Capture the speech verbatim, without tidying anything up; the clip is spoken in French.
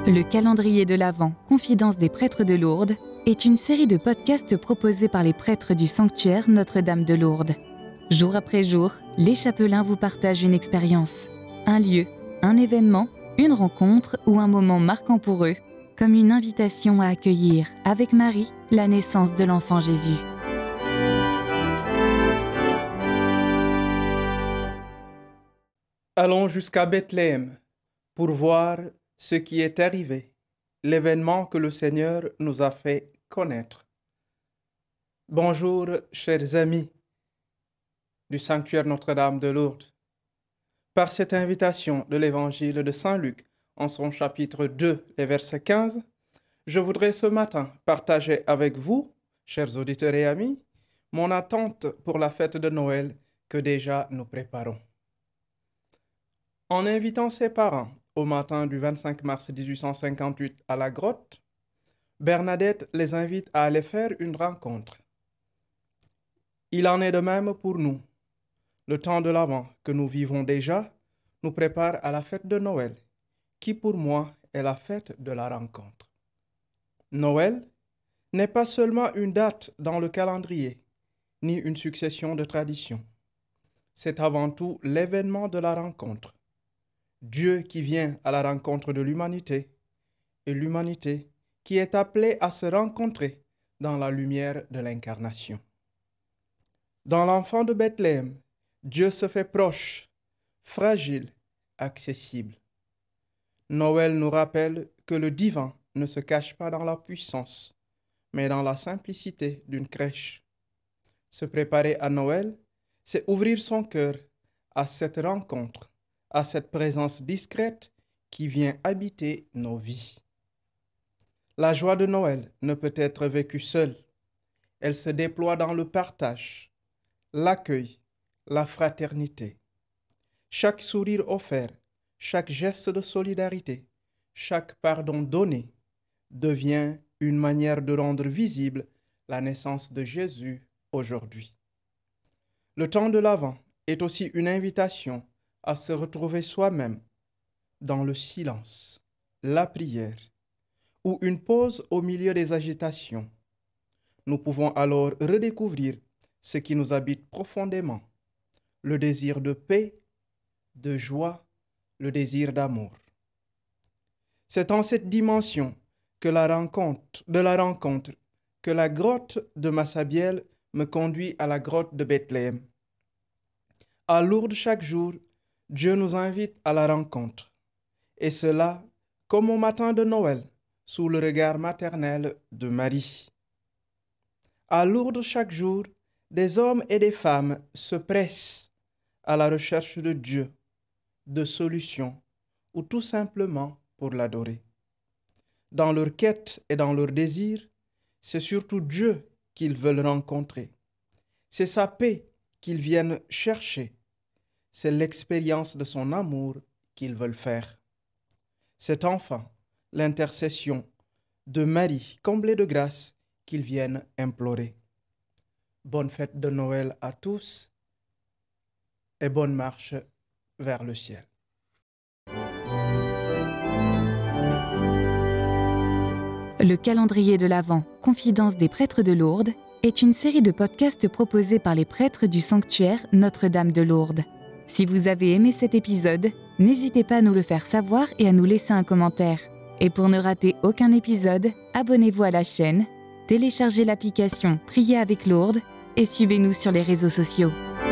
Le calendrier de l'Avent, Confidence des prêtres de Lourdes, est une série de podcasts proposés par les prêtres du sanctuaire Notre-Dame de Lourdes. Jour après jour, les chapelains vous partagent une expérience, un lieu, un événement, une rencontre ou un moment marquant pour eux, comme une invitation à accueillir, avec Marie, la naissance de l'enfant Jésus. Allons jusqu'à Bethléem pour voir ce qui est arrivé, l'événement que le Seigneur nous a fait connaître. Bonjour, chers amis du sanctuaire Notre-Dame de Lourdes. Par cette invitation de l'évangile de Saint Luc, en son chapitre deux, les versets quinze, je voudrais ce matin partager avec vous, chers auditeurs et amis, mon attente pour la fête de Noël que déjà nous préparons. En invitant ses parents au matin du vingt-cinq mars mille huit cent cinquante-huit à la grotte, Bernadette les invite à aller faire une rencontre. Il en est de même pour nous. Le temps de l'Avent que nous vivons déjà nous prépare à la fête de Noël, qui pour moi est la fête de la rencontre. Noël n'est pas seulement une date dans le calendrier, ni une succession de traditions. C'est avant tout l'événement de la rencontre. Dieu qui vient à la rencontre de l'humanité, et l'humanité qui est appelée à se rencontrer dans la lumière de l'incarnation. Dans l'enfant de Bethléem, Dieu se fait proche, fragile, accessible. Noël nous rappelle que le divin ne se cache pas dans la puissance, mais dans la simplicité d'une crèche. Se préparer à Noël, c'est ouvrir son cœur à cette rencontre, à cette présence discrète qui vient habiter nos vies. La joie de Noël ne peut être vécue seule. Elle se déploie dans le partage, l'accueil, la fraternité. Chaque sourire offert, chaque geste de solidarité, chaque pardon donné devient une manière de rendre visible la naissance de Jésus aujourd'hui. Le temps de l'Avent est aussi une invitation à se retrouver soi-même dans le silence, la prière ou une pause au milieu des agitations. Nous pouvons alors redécouvrir ce qui nous habite profondément, le désir de paix, de joie, le désir d'amour. C'est en cette dimension que la rencontre, de la rencontre que la grotte de Massabielle me conduit à la grotte de Bethléem. À Lourdes chaque jour, Dieu nous invite à la rencontre, et cela comme au matin de Noël, sous le regard maternel de Marie. À Lourdes chaque jour, des hommes et des femmes se pressent à la recherche de Dieu, de solutions, ou tout simplement pour l'adorer. Dans leur quête et dans leur désir, c'est surtout Dieu qu'ils veulent rencontrer. C'est sa paix qu'ils viennent chercher. C'est l'expérience de son amour qu'ils veulent faire. C'est enfin l'intercession de Marie, comblée de grâce, qu'ils viennent implorer. Bonne fête de Noël à tous et bonne marche vers le ciel. Le calendrier de l'Avent, Confidence des prêtres de Lourdes, est une série de podcasts proposés par les prêtres du sanctuaire Notre-Dame de Lourdes. Si vous avez aimé cet épisode, n'hésitez pas à nous le faire savoir et à nous laisser un commentaire. Et pour ne rater aucun épisode, abonnez-vous à la chaîne, téléchargez l'application Prier avec Lourdes et suivez-nous sur les réseaux sociaux.